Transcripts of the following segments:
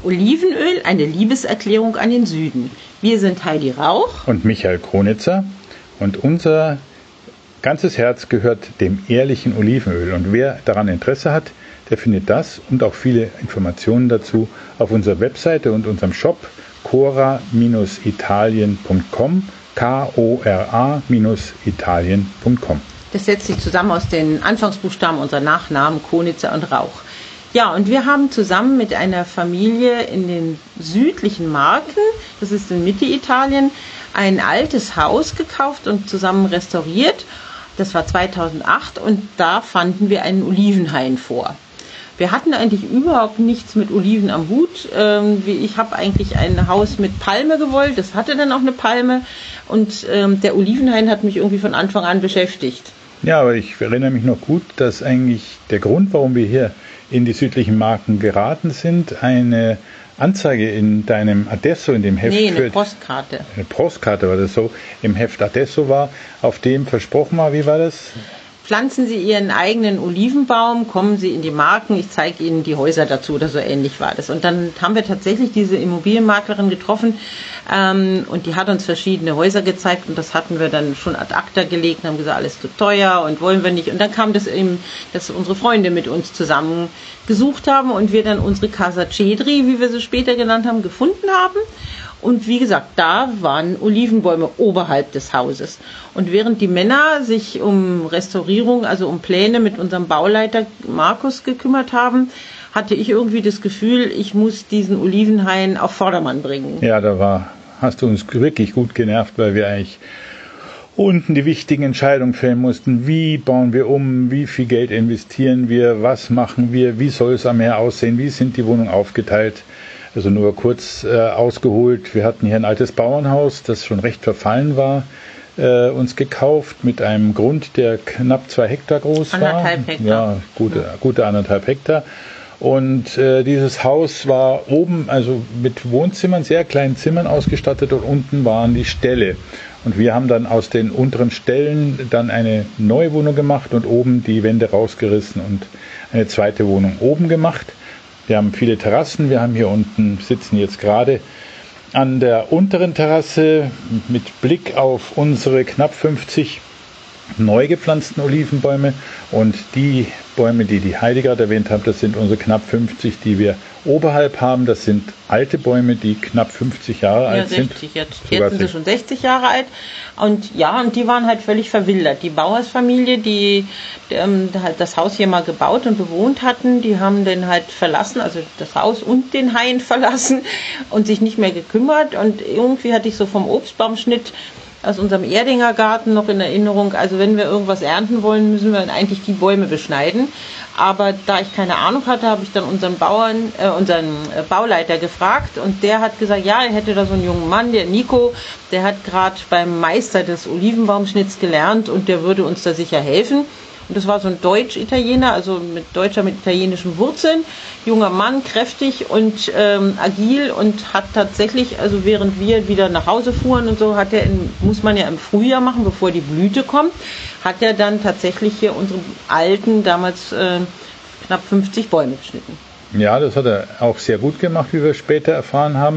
Olivenöl, eine Liebeserklärung an den Süden. Wir sind Heidi Rauch und Michael Kronitzer und unser ganzes Herz gehört dem ehrlichen Olivenöl. Und wer daran Interesse hat, der findet das und auch viele Informationen dazu auf unserer Webseite und unserem Shop cora-italien.com, Kora-italien.com. Das setzt sich zusammen aus den Anfangsbuchstaben unserer Nachnamen Kronitzer und Rauch. Ja, und wir haben zusammen mit einer Familie in den südlichen Marken, das ist in Mitte-Italien, ein altes Haus gekauft und zusammen restauriert. Das war 2008 und da fanden wir einen Olivenhain vor. Wir hatten eigentlich überhaupt nichts mit Oliven am Hut. Ich habe eigentlich ein Haus mit Palme gewollt, das hatte dann auch eine Palme und der Olivenhain hat mich irgendwie von Anfang an beschäftigt. Ja, aber ich erinnere mich noch gut, dass eigentlich der Grund, warum wir hier in die südlichen Marken geraten sind, eine Anzeige in deinem Adesso, in dem Heft. Nee, eine Postkarte. Eine Postkarte war das so, im Heft Adesso war, auf dem versprochen war, wie war das? Pflanzen Sie Ihren eigenen Olivenbaum, kommen Sie in die Marken, ich zeige Ihnen die Häuser dazu oder so ähnlich war das. Und dann haben wir tatsächlich diese Immobilienmaklerin getroffen und die hat uns verschiedene Häuser gezeigt und das hatten wir dann schon ad acta gelegt und haben gesagt, alles zu teuer und wollen wir nicht. Und dann kam das eben, dass unsere Freunde mit uns zusammen gesucht haben und wir dann unsere Casa Cedri, wie wir sie später genannt haben, gefunden haben. Und wie gesagt, da waren Olivenbäume oberhalb des Hauses. Und während die Männer sich um Restaurierung, also um Pläne mit unserem Bauleiter Markus gekümmert haben, hatte ich irgendwie das Gefühl, ich muss diesen Olivenhain auf Vordermann bringen. Ja, hast du uns wirklich gut genervt, weil wir eigentlich unten die wichtigen Entscheidungen fällen mussten. Wie bauen wir um? Wie viel Geld investieren wir? Was machen wir? Wie soll es am Meer aussehen? Wie sind die Wohnungen aufgeteilt? Also nur kurz ausgeholt, wir hatten hier ein altes Bauernhaus, das schon recht verfallen war, uns gekauft mit einem Grund, der knapp 2 Hektar groß war. 1,5 Hektar. Ja, gute 1,5 Hektar. Und dieses Haus war oben, also mit Wohnzimmern, sehr kleinen Zimmern ausgestattet und unten waren die Ställe. Und wir haben dann aus den unteren Ställen dann eine neue Wohnung gemacht und oben die Wände rausgerissen und eine zweite Wohnung oben gemacht. Wir haben viele Terrassen, wir haben hier unten, sitzen jetzt gerade an der unteren Terrasse mit Blick auf unsere knapp 50 neu gepflanzten Olivenbäume und die Bäume, die Heidi gerade erwähnt hat, das sind unsere knapp 50, die wir oberhalb haben. Das sind alte Bäume, die knapp 50 Jahre alt sind. 60 jetzt. Jetzt sind sie schon 60 Jahre alt. Und ja, und die waren halt völlig verwildert. Die Bauersfamilie, die halt das Haus hier mal gebaut und bewohnt hatten, die haben den halt verlassen, also das Haus und den Hain verlassen und sich nicht mehr gekümmert. Und irgendwie hatte ich so vom Obstbaumschnitt aus unserem Erdinger Garten noch in Erinnerung, also wenn wir irgendwas ernten wollen, müssen wir eigentlich die Bäume beschneiden. Aber da ich keine Ahnung hatte, habe ich dann unseren Bauleiter gefragt und der hat gesagt, ja, er hätte da so einen jungen Mann, der Nico, der hat gerade beim Meister des Olivenbaumschnitts gelernt und der würde uns da sicher helfen. Und das war so ein Deutsch-Italiener, also mit italienischen Wurzeln, junger Mann, kräftig und agil und hat tatsächlich, also während wir wieder nach Hause fuhren und so, muss man ja im Frühjahr machen, bevor die Blüte kommt, hat er dann tatsächlich hier unsere alten, damals knapp 50 Bäume geschnitten. Ja, das hat er auch sehr gut gemacht, wie wir später erfahren haben.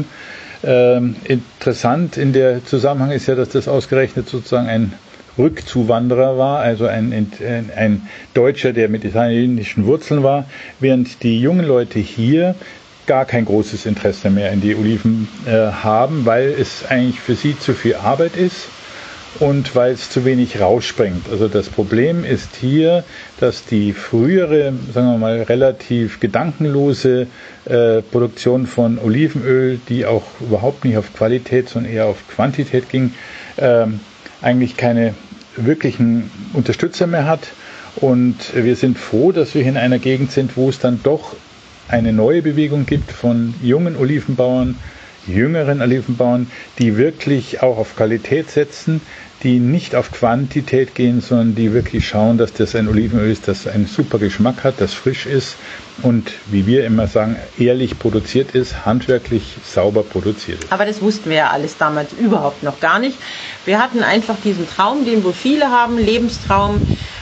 Interessant in der Zusammenhang ist ja, dass das ausgerechnet sozusagen ein Rückzuwanderer war, also ein Deutscher, der mit italienischen Wurzeln war, während die jungen Leute hier gar kein großes Interesse mehr in die Oliven haben, weil es eigentlich für sie zu viel Arbeit ist und weil es zu wenig rausspringt. Also das Problem ist hier, dass die frühere, sagen wir mal, relativ gedankenlose Produktion von Olivenöl, die auch überhaupt nicht auf Qualität, sondern eher auf Quantität ging, eigentlich keine wirklichen Unterstützer mehr hat. Und wir sind froh, dass wir hier in einer Gegend sind, wo es dann doch eine neue Bewegung gibt von jungen Olivenbauern, jüngeren Olivenbauern, die wirklich auch auf Qualität setzen, die nicht auf Quantität gehen, sondern die wirklich schauen, dass das ein Olivenöl ist, das einen super Geschmack hat, das frisch ist und, wie wir immer sagen, ehrlich produziert ist, handwerklich sauber produziert ist. Aber das wussten wir ja alles damals überhaupt noch gar nicht. Wir hatten einfach diesen Traum, den wohl viele haben, Lebenstraum,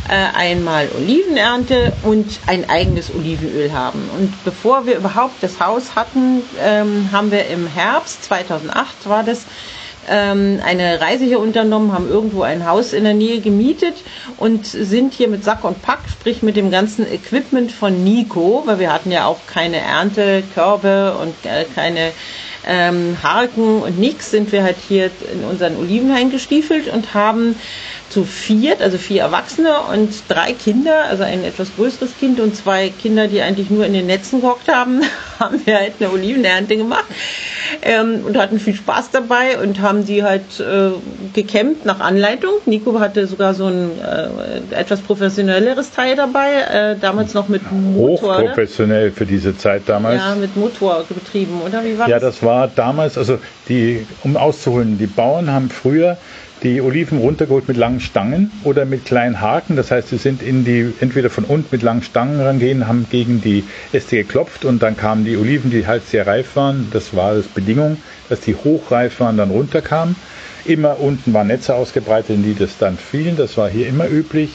einmal Olivenernte und ein eigenes Olivenöl haben. Und bevor wir überhaupt das Haus hatten, haben wir im Herbst 2008 war das, eine Reise hier unternommen, haben irgendwo ein Haus in der Nähe gemietet und sind hier mit Sack und Pack, sprich mit dem ganzen Equipment von Nico, weil wir hatten ja auch keine Erntekörbe und keine Harken und nichts, sind wir halt hier in unseren Olivenhain gestiefelt und haben zu viert, also 4 Erwachsene und 3 Kinder, also ein etwas größeres Kind und 2 Kinder, die eigentlich nur in den Netzen gehockt haben, haben wir halt eine Olivenernte gemacht und hatten viel Spaß dabei und haben die halt gekämmt nach Anleitung. Nico hatte sogar so ein etwas professionelles Teil dabei, damals noch mit Motor. Hochprofessionell für diese Zeit damals. Ja, mit Motor betrieben, oder? Wie war ja, das? Das war damals, also um auszuholen, die Bauern haben früher die Oliven runtergeholt mit langen Stangen oder mit kleinen Haken. Das heißt, sie sind entweder von unten mit langen Stangen rangehen, haben gegen die Äste geklopft und dann kamen die Oliven, die halt sehr reif waren. Das war das Bedingung, dass die hochreif waren, dann runterkamen. Immer unten waren Netze ausgebreitet, in die das dann fielen. Das war hier immer üblich.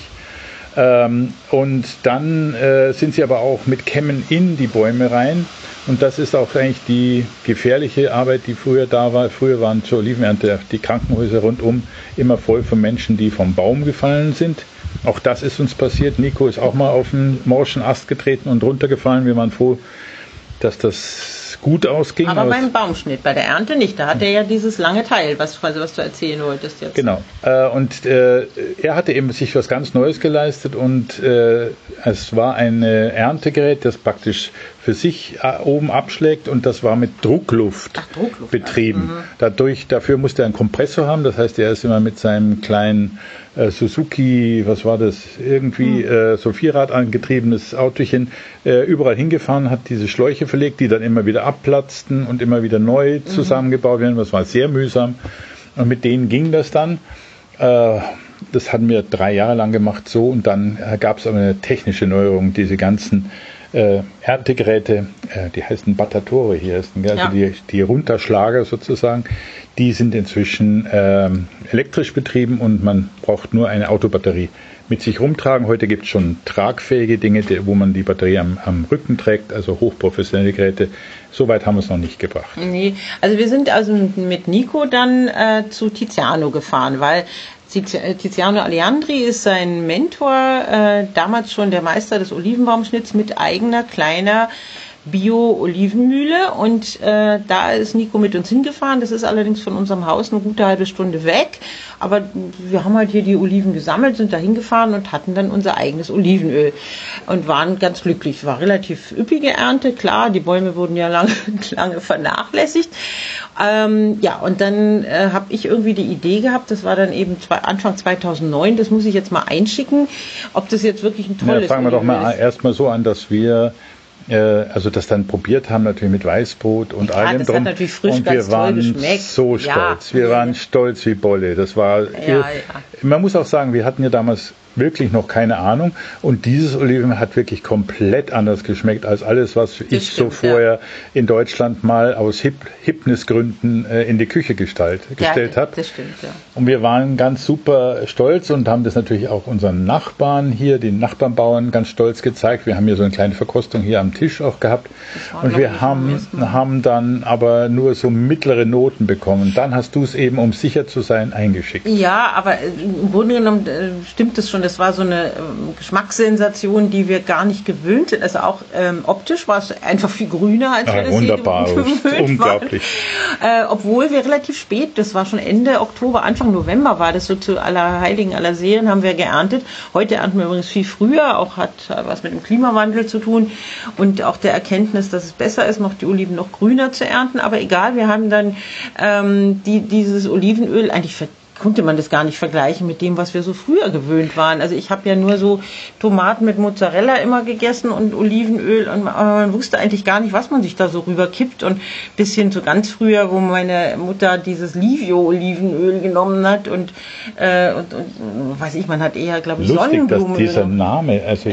Und dann sind sie aber auch mit Kämmen in die Bäume rein. Und das ist auch eigentlich die gefährliche Arbeit, die früher da war. Früher waren zur Olivenernte die Krankenhäuser rundum immer voll von Menschen, die vom Baum gefallen sind. Auch das ist uns passiert. Nico ist auch mal auf einen morschen Ast getreten und runtergefallen. Wir waren froh, dass das gut ausging. Aber beim Baumschnitt, bei der Ernte nicht. Da hat er ja dieses lange Teil, was du erzählen wolltest jetzt. Genau. Und er hatte eben sich was ganz Neues geleistet und es war ein Erntegerät, das praktisch für sich oben abschlägt und das war mit Druckluft, betrieben. Dafür musste er einen Kompressor haben, das heißt, er ist immer mit seinem kleinen Suzuki, was war das, irgendwie so Vierrad angetriebenes Autochen überall hingefahren, hat diese Schläuche verlegt, die dann immer wieder abplatzten und immer wieder neu zusammengebaut werden. Das war sehr mühsam und mit denen ging das dann. Das hatten wir 3 Jahre lang gemacht so und dann gab es aber eine technische Neuerung, diese ganzen Erntegeräte, die heißen Battatore hier, also die Runterschlager sozusagen, die sind inzwischen elektrisch betrieben und man braucht nur eine Autobatterie mit sich rumtragen. Heute gibt es schon tragfähige Dinge, wo man die Batterie am Rücken trägt, also hochprofessionelle Geräte. Soweit haben wir es noch nicht gebracht. Nee, also wir sind also mit Nico dann zu Tiziano gefahren, weil Tiziano Aleandri ist sein Mentor, damals schon der Meister des Olivenbaumschnitts mit eigener kleiner Bio-Olivenmühle und da ist Nico mit uns hingefahren. Das ist allerdings von unserem Haus eine gute halbe Stunde weg, aber wir haben halt hier die Oliven gesammelt, sind da hingefahren und hatten dann unser eigenes Olivenöl und waren ganz glücklich. Es war relativ üppige Ernte, klar, die Bäume wurden ja lange vernachlässigt. Und dann habe ich irgendwie die Idee gehabt, das war dann eben Anfang 2009, das muss ich jetzt mal einschicken, ob das jetzt wirklich ein tolles fangen wir doch mal erstmal so an, dass wir das dann probiert haben, natürlich mit Weißbrot und allem drum. Hat natürlich frisch und wir waren so stolz. Wir waren stolz wie Bolle. Das war, man muss auch sagen, wir hatten ja damals wirklich noch keine Ahnung und dieses Olivenöl hat wirklich komplett anders geschmeckt als alles, was ich so vorher in Deutschland mal aus Hipnisgründen in die Küche gestellt habe. Das stimmt, ja. Und wir waren ganz super stolz und haben das natürlich auch unseren Nachbarn hier, den Nachbarnbauern, ganz stolz gezeigt. Wir haben hier so eine kleine Verkostung hier am Tisch auch gehabt und wir haben dann aber nur so mittlere Noten bekommen. Dann hast du es eben, um sicher zu sein, eingeschickt. Ja, aber im Grunde genommen stimmt es schon. Das war so eine Geschmackssensation, die wir gar nicht gewöhnt sind. Also auch optisch war es einfach viel grüner, als wir das wunderbar, unglaublich. Obwohl wir relativ spät, das war schon Ende Oktober, Anfang November war das so zu Allerheiligen, Allerseelen haben wir geerntet. Heute ernten wir übrigens viel früher, auch hat was mit dem Klimawandel zu tun und auch der Erkenntnis, dass es besser ist, noch die Oliven noch grüner zu ernten. Aber egal, wir haben dann dieses Olivenöl eigentlich konnte man das gar nicht vergleichen mit dem, was wir so früher gewöhnt waren. Also ich habe ja nur so Tomaten mit Mozzarella immer gegessen und Olivenöl und man wusste eigentlich gar nicht, was man sich da so rüberkippt und bis hin zu ganz früher, wo meine Mutter dieses Livio-Olivenöl genommen hat und weiß ich, man hat eher, glaube ich, Sonnenblumen. Lustig, dass dieser Name, also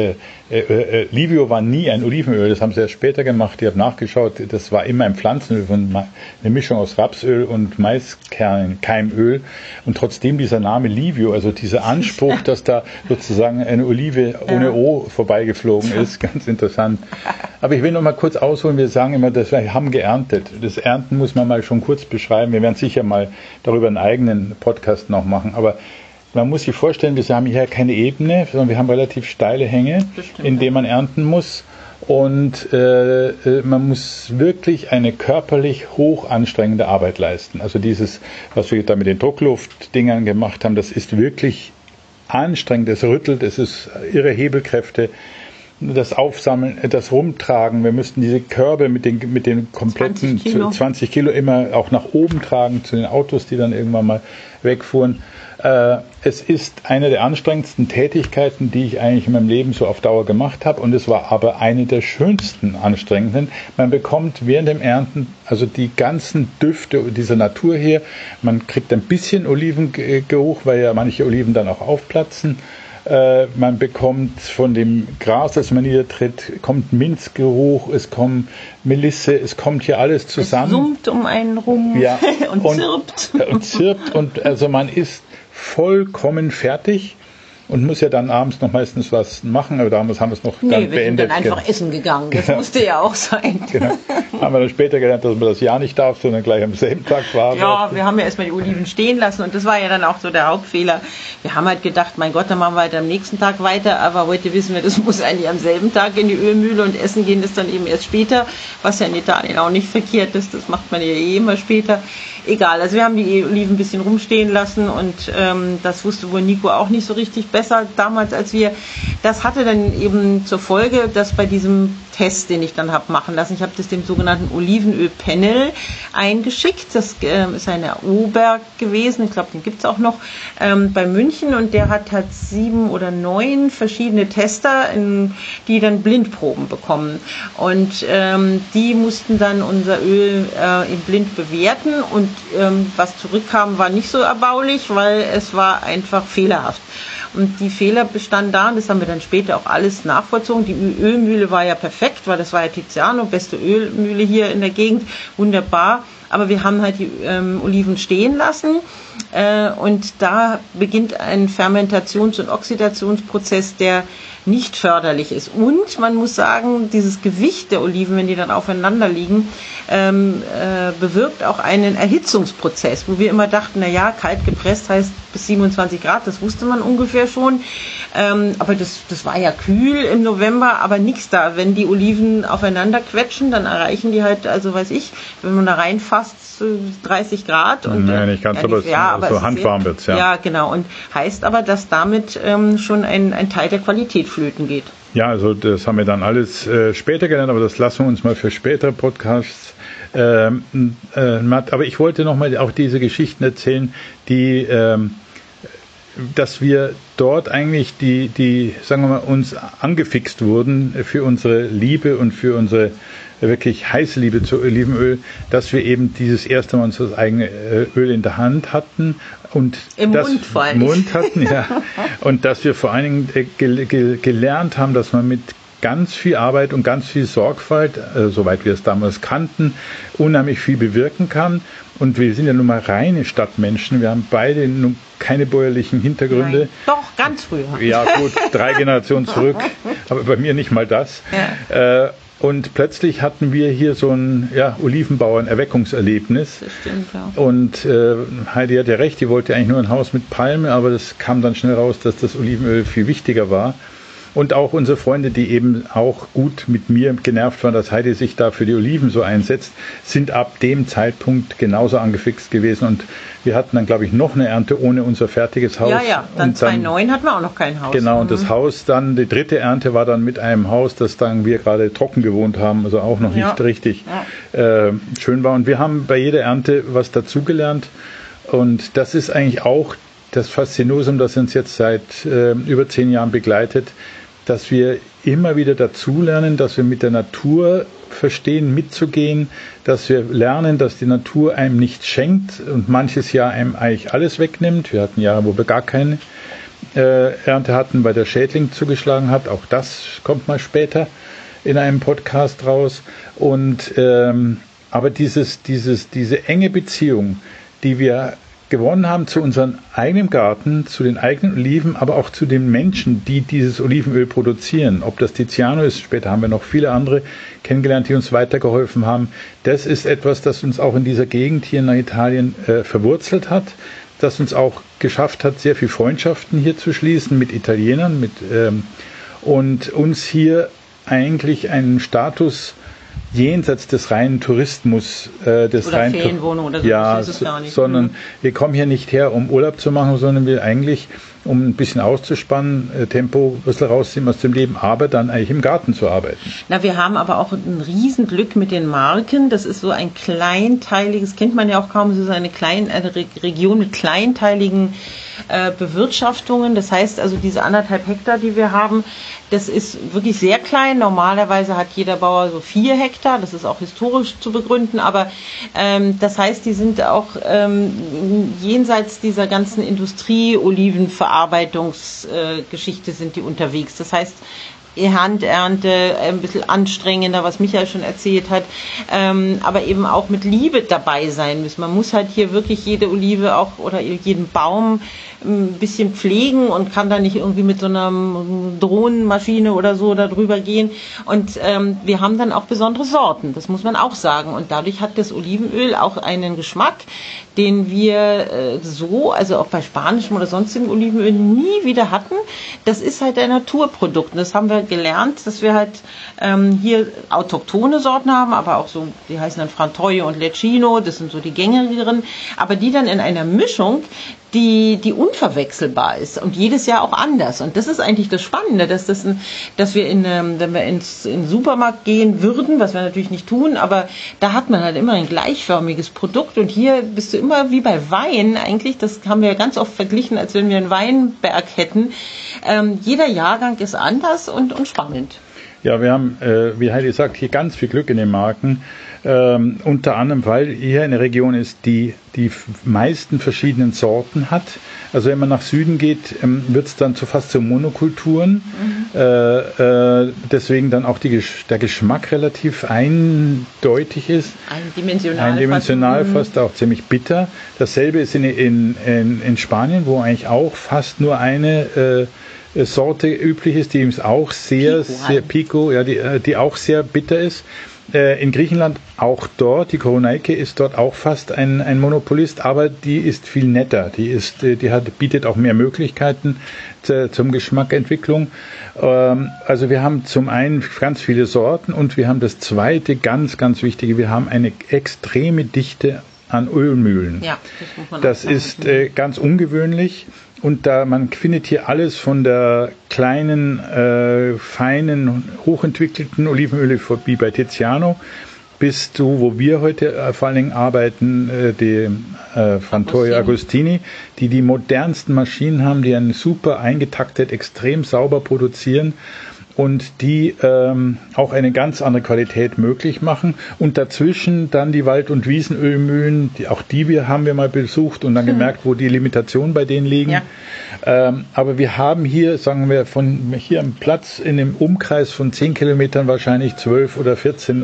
Livio war nie ein Olivenöl, das haben sie erst später gemacht, ich habe nachgeschaut, das war immer ein Pflanzenöl, eine Mischung aus Rapsöl und Maiskeimöl. Und trotzdem dieser Name Livio, also dieser Anspruch, dass da sozusagen eine Olive ohne O vorbeigeflogen ist, ganz interessant. Aber ich will noch mal kurz ausholen, wir sagen immer, dass wir haben geerntet. Das Ernten muss man mal schon kurz beschreiben. Wir werden sicher mal darüber einen eigenen Podcast noch machen, aber man muss sich vorstellen, wir haben hier keine Ebene, sondern wir haben relativ steile Hänge, in denen man ernten muss. Und man muss wirklich eine körperlich hoch anstrengende Arbeit leisten. Also dieses, was wir da mit den Druckluftdingern gemacht haben, das ist wirklich anstrengend. Es rüttelt, es ist irre Hebelkräfte. Das Aufsammeln, das Rumtragen. Wir müssten diese Körbe mit den kompletten 20 Kilo immer auch nach oben tragen zu den Autos, die dann irgendwann mal wegfuhren. Es ist eine der anstrengendsten Tätigkeiten, die ich eigentlich in meinem Leben so auf Dauer gemacht habe, und es war aber eine der schönsten anstrengenden. Man bekommt während dem Ernten also die ganzen Düfte dieser Natur hier. Man kriegt ein bisschen Olivengeruch, weil ja manche Oliven dann auch aufplatzen. Man bekommt von dem Gras, das man niedertritt, kommt Minzgeruch, es kommt Melisse, es kommt hier alles zusammen. Es summt um einen rum, ja, und zirpt. Und zirpt, und also man ist vollkommen fertig und muss ja dann abends noch meistens was machen, aber damals haben wir es noch dann beendet. Wir sind dann einfach essen gegangen, das musste ja auch sein. Genau. Haben wir dann später gelernt, dass man das ja nicht darf, sondern gleich am selben Tag war. Ja, wir haben ja erstmal die Oliven stehen lassen, und das war ja dann auch so der Hauptfehler. Wir haben halt gedacht, mein Gott, dann machen wir halt am nächsten Tag weiter, aber heute wissen wir, das muss eigentlich am selben Tag in die Ölmühle, und essen gehen das dann eben erst später, was ja in Italien auch nicht verkehrt ist, das macht man ja eh immer später. Egal, also wir haben die Oliven ein bisschen rumstehen lassen, und das wusste wohl Nico auch nicht so richtig besser damals als wir. Das hatte dann eben zur Folge, dass bei diesem Test, den ich dann habe machen lassen, ich habe das dem sogenannten Olivenöl-Panel eingeschickt. Das ist ein Oberg gewesen, ich glaube, den gibt es auch noch bei München, und der hat halt 7 oder 9 verschiedene Tester, die dann Blindproben bekommen, und die mussten dann unser Öl in blind bewerten, und was zurückkam, war nicht so erbaulich, weil es war einfach fehlerhaft. Und die Fehler bestanden darin, das haben wir dann später auch alles nachvollzogen. Die Ölmühle war ja perfekt, weil das war ja Tiziano, beste Ölmühle hier in der Gegend, wunderbar. Aber wir haben halt die Oliven stehen lassen, und da beginnt ein Fermentations- und Oxidationsprozess, der nicht förderlich ist. Und man muss sagen, dieses Gewicht der Oliven, wenn die dann aufeinander liegen, bewirkt auch einen Erhitzungsprozess, wo wir immer dachten, na ja, kalt gepresst heißt bis 27 Grad, das wusste man ungefähr schon. Aber das war ja kühl im November, aber nichts da. Wenn die Oliven aufeinander quetschen, dann erreichen die halt, also weiß ich, wenn man da reinfasst, 30 Grad. Und, nein, nicht ganz, aber so handwarm wird's, ja. Ja, genau. Und heißt aber, dass damit schon ein Teil der Qualität flöten geht. Ja, also das haben wir dann alles später gelernt, aber das lassen wir uns mal für spätere Podcasts. Aber ich wollte nochmal auch diese Geschichten erzählen, die dass wir dort eigentlich die sagen wir mal, uns angefixt wurden für unsere Liebe und für unsere wirklich heiße Liebe zu Olivenöl, dass wir eben dieses erste Mal unser eigenes Öl in der Hand hatten und im Mund hatten, ja, und dass wir vor allen Dingen gelernt haben, dass man mit ganz viel Arbeit und ganz viel Sorgfalt, soweit wir es damals kannten, unheimlich viel bewirken kann. Und wir sind ja nun mal reine Stadtmenschen. Wir haben beide nun keine bäuerlichen Hintergründe. Nein. Doch, ganz früher. Ja gut, 3 Generationen zurück, aber bei mir nicht mal das. Ja. Und plötzlich hatten wir hier so ein Olivenbauern-Erweckungserlebnis. Das stimmt, ja. Und Heidi hat ja recht, die wollte eigentlich nur ein Haus mit Palme, aber das kam dann schnell raus, dass das Olivenöl viel wichtiger war. Und auch unsere Freunde, die eben auch gut mit mir genervt waren, dass Heidi sich da für die Oliven so einsetzt, sind ab dem Zeitpunkt genauso angefixt gewesen. Und wir hatten dann, glaube ich, noch eine Ernte ohne unser fertiges Haus. Ja, dann 2009 hatten wir auch noch kein Haus. Genau, und das Haus dann, die dritte Ernte war dann mit einem Haus, das dann wir gerade trocken gewohnt haben, also auch noch nicht richtig schön war. Und wir haben bei jeder Ernte was dazugelernt. Und das ist eigentlich auch das Faszinosum, das uns jetzt seit über 10 Jahren begleitet, dass wir immer wieder dazulernen, dass wir mit der Natur verstehen, mitzugehen, dass wir lernen, dass die Natur einem nichts schenkt und manches Jahr einem eigentlich alles wegnimmt. Wir hatten Jahre, wo wir gar keine Ernte hatten, weil der Schädling zugeschlagen hat. Auch das kommt mal später in einem Podcast raus. Und aber diese enge Beziehung, die wir gewonnen haben zu unserem eigenen Garten, zu den eigenen Oliven, aber auch zu den Menschen, die dieses Olivenöl produzieren. Ob das Tiziano ist, später haben wir noch viele andere kennengelernt, die uns weitergeholfen haben. Das ist etwas, das uns auch in dieser Gegend hier nach Italien verwurzelt hat, das uns auch geschafft hat, sehr viele Freundschaften hier zu schließen mit Italienern und uns hier eigentlich einen Status jenseits des reinen Tourismus, des oder Ferienwohnung oder so, ja, ist es gar nicht. Sondern wir kommen hier nicht her, um Urlaub zu machen, sondern wir eigentlich, um ein bisschen auszuspannen, Tempo ein bisschen rausziehen aus dem Leben, aber dann eigentlich im Garten zu arbeiten. Na, wir haben aber auch ein Riesenglück mit den Marken. Das ist so ein kleinteiliges, kennt man ja auch kaum, es ist eine Region mit kleinteiligen Bewirtschaftungen. Das heißt also, diese 1,5 Hektar, die wir haben, das ist wirklich sehr klein. Normalerweise hat jeder Bauer so 4 Hektar. Das ist auch historisch zu begründen. Aber das heißt, die sind auch jenseits dieser ganzen Industrie-Olivenverarbeitungsgeschichte sind die unterwegs. Das heißt, Handernte, ein bisschen anstrengender, was Michael schon erzählt hat, aber eben auch mit Liebe dabei sein müssen. Man muss halt hier wirklich jede Olive auch oder jeden Baum ein bisschen pflegen und kann da nicht irgendwie mit so einer Drohnenmaschine oder so da drüber gehen. Und wir haben dann auch besondere Sorten, das muss man auch sagen. Und dadurch hat das Olivenöl auch einen Geschmack, den wir also auch bei spanischem oder sonstigem Olivenöl nie wieder hatten. Das ist halt ein Naturprodukt. Und das haben wir gelernt, dass wir halt hier autochthone Sorten haben, aber auch so, die heißen dann Frantoio und Lecchino, das sind so die gängigeren, aber die dann in einer Mischung, die unverwechselbar ist und jedes Jahr auch anders. Und das ist eigentlich das Spannende, dass wir wenn wir in den Supermarkt gehen würden, was wir natürlich nicht tun, aber da hat man halt immer ein gleichförmiges Produkt und hier bist du immer wie bei Wein eigentlich, das haben wir ganz oft verglichen, als wenn wir einen Weinberg hätten. Jeder Jahrgang ist anders und spannend. Ja, wir haben, wie Heidi sagt, hier ganz viel Glück in den Marken. Unter anderem, weil hier eine Region ist, die meisten verschiedenen Sorten hat. Also wenn man nach Süden geht, wird es dann fast zu Monokulturen. Deswegen dann auch der Geschmack relativ eindeutig ist. Eindimensional fast auch ziemlich bitter. Dasselbe ist in Spanien, wo eigentlich auch fast nur eine Sorte üblich ist, die auch sehr Pico, ja, die auch sehr bitter ist. In Griechenland auch dort, die Koroneike ist dort auch fast ein Monopolist, aber die ist viel netter. Bietet auch mehr Möglichkeiten zum Geschmackentwicklung. Also wir haben zum einen ganz viele Sorten und wir haben das zweite ganz, ganz wichtige, wir haben eine extreme Dichte an Ölmühlen. Ja, das ist ganz ungewöhnlich. Und man findet hier alles von der kleinen, feinen, hochentwickelten Olivenöle wie bei Tiziano bis zu, wo wir heute vor allen Dingen arbeiten, die Frantoio Agostini, die modernsten Maschinen haben, die einen super eingetaktet, extrem sauber produzieren und die auch eine ganz andere Qualität möglich machen. Und dazwischen dann die Wald- und Wiesenölmühlen, haben wir mal besucht und dann gemerkt, wo die Limitationen bei denen liegen. Ja. Aber wir haben hier, sagen wir, von hier am Platz in dem Umkreis von 10 Kilometern wahrscheinlich 12 oder 14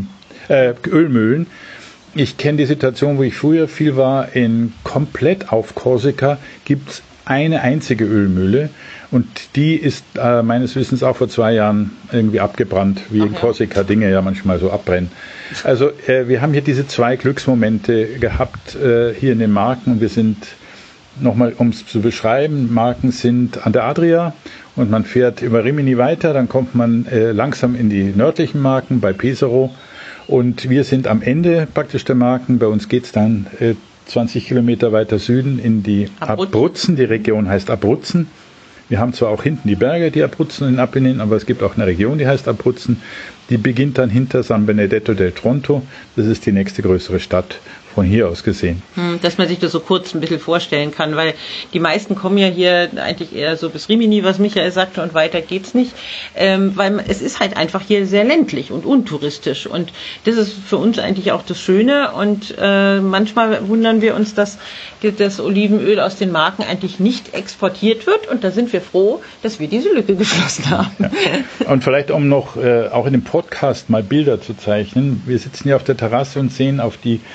Ölmühlen. Ich kenne die Situation, wo ich früher viel war, komplett auf Korsika gibt's eine einzige Ölmühle und die ist meines Wissens auch vor 2 Jahren irgendwie abgebrannt, wie in Korsika Dinge ja manchmal so abbrennen. Also wir haben hier diese 2 Glücksmomente gehabt hier in den Marken und wir sind, nochmal um es zu beschreiben, Marken sind an der Adria und man fährt über Rimini weiter, dann kommt man langsam in die nördlichen Marken bei Pesaro und wir sind am Ende praktisch der Marken, bei uns geht es dann 20 Kilometer weiter Süden in die Abruzzen. Die Region heißt Abruzzen. Wir haben zwar auch hinten die Berge, die Abruzzen in Apenninen, aber es gibt auch eine Region, die heißt Abruzzen. Die beginnt dann hinter San Benedetto del Tronto. Das ist die nächste größere Stadt von hier aus gesehen. Dass man sich das so kurz ein bisschen vorstellen kann, weil die meisten kommen ja hier eigentlich eher so bis Rimini, was Michael sagte, und weiter geht's nicht, weil es ist halt einfach hier sehr ländlich und untouristisch und das ist für uns eigentlich auch das Schöne und manchmal wundern wir uns, dass das Olivenöl aus den Marken eigentlich nicht exportiert wird und da sind wir froh, dass wir diese Lücke geschlossen haben. Ja. Und vielleicht um noch auch in dem Podcast mal Bilder zu zeichnen. Wir sitzen hier auf der Terrasse und sehen auf die Hänge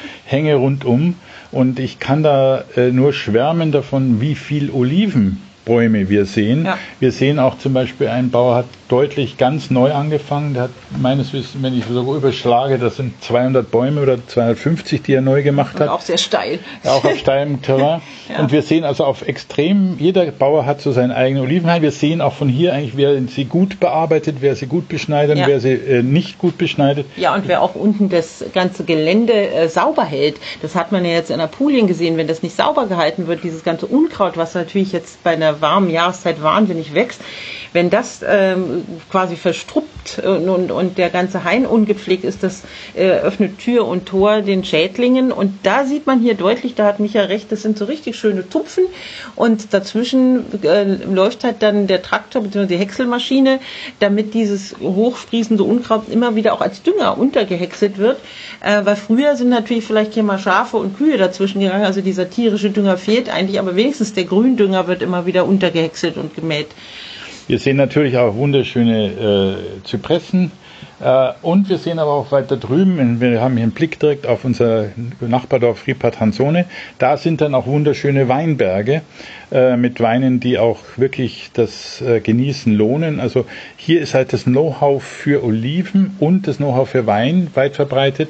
Menge rundum. Und ich kann da nur schwärmen davon, wie viel Olivenbäume wir sehen. Ja. Wir sehen auch zum Beispiel, ein Bauer hat deutlich ganz neu angefangen. Der hat meines Wissens, wenn ich so überschlage, das sind 200 Bäume oder 250, die er neu gemacht hat. Und auch sehr steil. Ja, auch auf steilem Terrain. Ja. Und wir sehen also auf extrem, jeder Bauer hat so seinen eigenen Olivenhain. Wir sehen auch von hier eigentlich, wer sie gut bearbeitet, wer sie gut beschneidet, wer sie nicht gut beschneidet. Ja, und wer auch unten das ganze Gelände sauber hält. Das hat man ja jetzt in Apulien gesehen, wenn das nicht sauber gehalten wird, dieses ganze Unkraut, was natürlich jetzt bei einer warmen Jahreszeit wahnsinnig wächst, wenn das quasi verstruppt und der ganze Hain ungepflegt ist, das öffnet Tür und Tor den Schädlingen. Und da sieht man hier deutlich, da hat Micha recht, das sind so richtig schöne Tupfen und dazwischen läuft halt dann der Traktor bzw. die Häckselmaschine, damit dieses hochsprießende Unkraut immer wieder auch als Dünger untergehäckselt wird, weil früher sind natürlich vielleicht hier mal Schafe und Kühe dazwischen gegangen, also dieser tierische Dünger fehlt eigentlich, aber wenigstens der Gründünger wird immer wieder untergehäckselt und gemäht. Wir sehen natürlich auch wunderschöne Zypressen und wir sehen aber auch weiter drüben, wir haben hier einen Blick direkt auf unser Nachbardorf Ripatransone, da sind dann auch wunderschöne Weinberge mit Weinen, die auch wirklich das Genießen lohnen. Also hier ist halt das Know-how für Oliven und das Know-how für Wein weit verbreitet.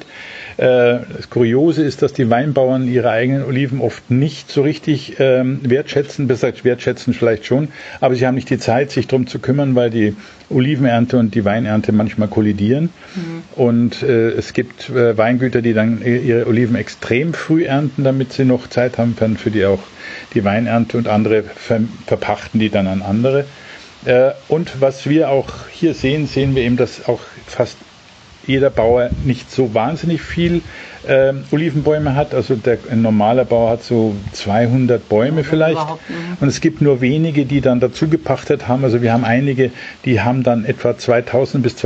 Das Kuriose ist, dass die Weinbauern ihre eigenen Oliven oft nicht so richtig wertschätzen, besser gesagt wertschätzen vielleicht schon, aber sie haben nicht die Zeit, sich darum zu kümmern, weil die Olivenernte und die Weinernte manchmal kollidieren. Und es gibt Weingüter, die dann ihre Oliven extrem früh ernten, damit sie noch Zeit haben können für die Weinernte, und andere verpachten die dann an andere. Und was wir auch hier sehen wir eben, dass auch fast jeder Bauer nicht so wahnsinnig viel Olivenbäume hat. Also ein normaler Bauer hat so 200 Bäume vielleicht. Und es gibt nur wenige, die dann dazu gepachtet haben. Also wir haben einige, die haben dann etwa 2000 bis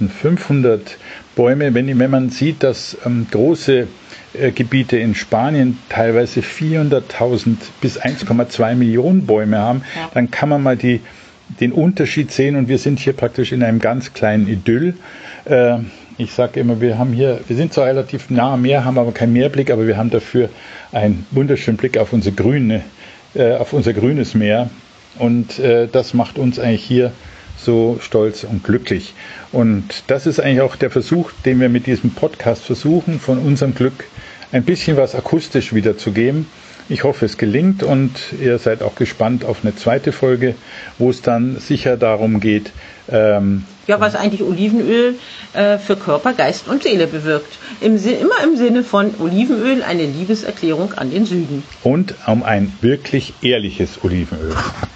2500 Bäume. Wenn man sieht, dass große Gebiete in Spanien teilweise 400.000 bis 1,2 Millionen Bäume haben, dann kann man mal den Unterschied sehen. Und wir sind hier praktisch in einem ganz kleinen Idyll. Ich sage immer, wir sind zwar relativ nah am Meer, haben aber keinen Meerblick, aber wir haben dafür einen wunderschönen Blick auf unser grünes Meer. Und das macht uns eigentlich hier so stolz und glücklich. Und das ist eigentlich auch der Versuch, den wir mit diesem Podcast versuchen, von unserem Glück ein bisschen was akustisch wiederzugeben. Ich hoffe, es gelingt, und ihr seid auch gespannt auf eine zweite Folge, wo es dann sicher darum geht, was eigentlich Olivenöl für Körper, Geist und Seele bewirkt. Immer im Sinne von Olivenöl, eine Liebeserklärung an den Süden. Und um ein wirklich ehrliches Olivenöl.